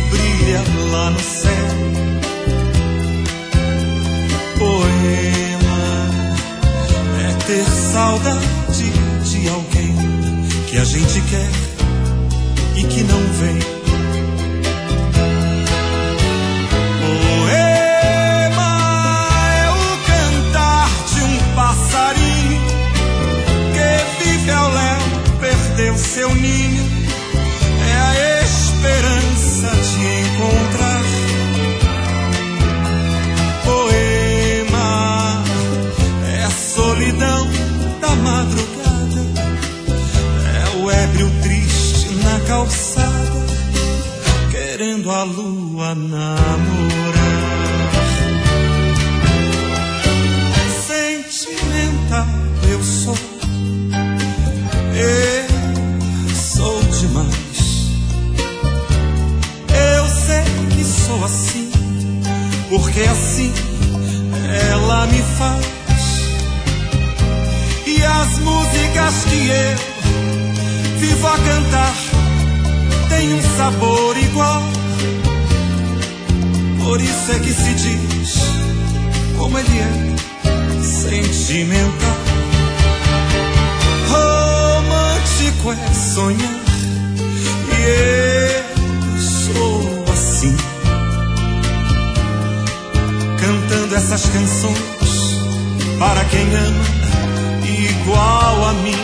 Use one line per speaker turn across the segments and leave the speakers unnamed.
brilha lá no céu. Poema é ter saudade de alguém que a gente quer e que não vem. Poema é o cantar de um passarinho que vive ao léu, perdeu seu ninho. É a esperança de encontrar. Poema é a solidão da madrugada, é o ébrio triste na calçada, querendo a lua namorar. Sentimental eu sou demais. Eu sei que sou assim, porque assim ela me faz. E as músicas que eu vivo a cantar têm um sabor igual. Por isso é que se diz como ele é, sentimental. Romântico é sonhar, e eu sou assim, cantando essas canções para quem ama igual a mim.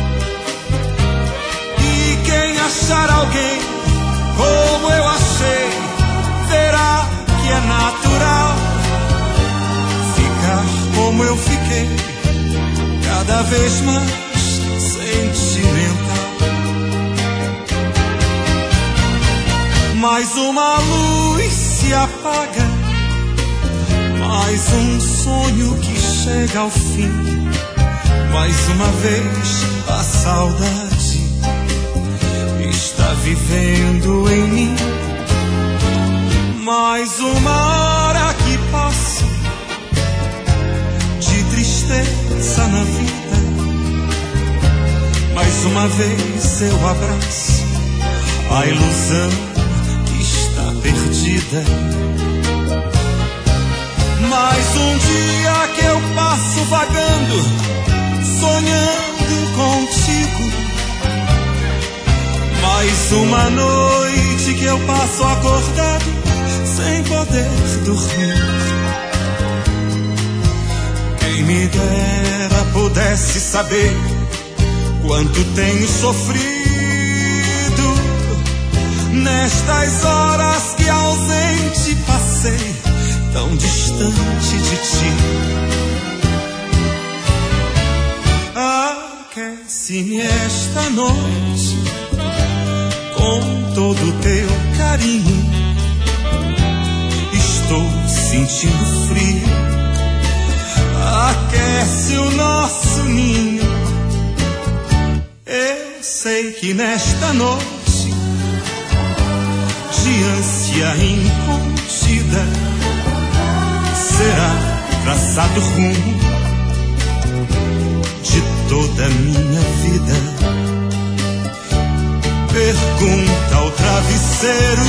E quem achar alguém como eu achei, verá que é natural ficar como eu fiquei, cada vez mais sentimental. Mais uma luz se apaga, mais um sonho que chega ao fim. Mais uma vez a saudade está vivendo em mim. Mais uma hora que passa de tristeza na vida. Mais uma vez eu abraço a ilusão que está perdida. Mais um dia que eu passo vagando, sonhando contigo. Mais uma noite que eu passo acordado, sem poder dormir. Quem me dera pudesse saber quanto tenho sofrido nestas horas que ausente passei, tão distante de ti. Aquece-me esta noite com todo o teu carinho. Estou sentindo frio, aquece o nosso ninho. Eu sei que nesta noite de ânsia incontida será traçado rumo de toda a minha vida. Pergunta ao travesseiro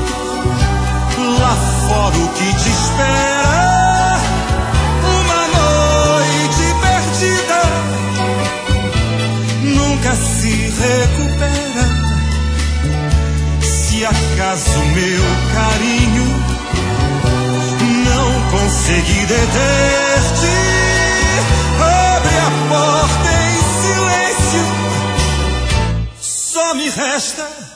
lá fora o que te espera. Uma noite perdida nunca se recupera. Se acaso meu carinho não conseguir deter-te, abre a porta em silêncio. Só me resta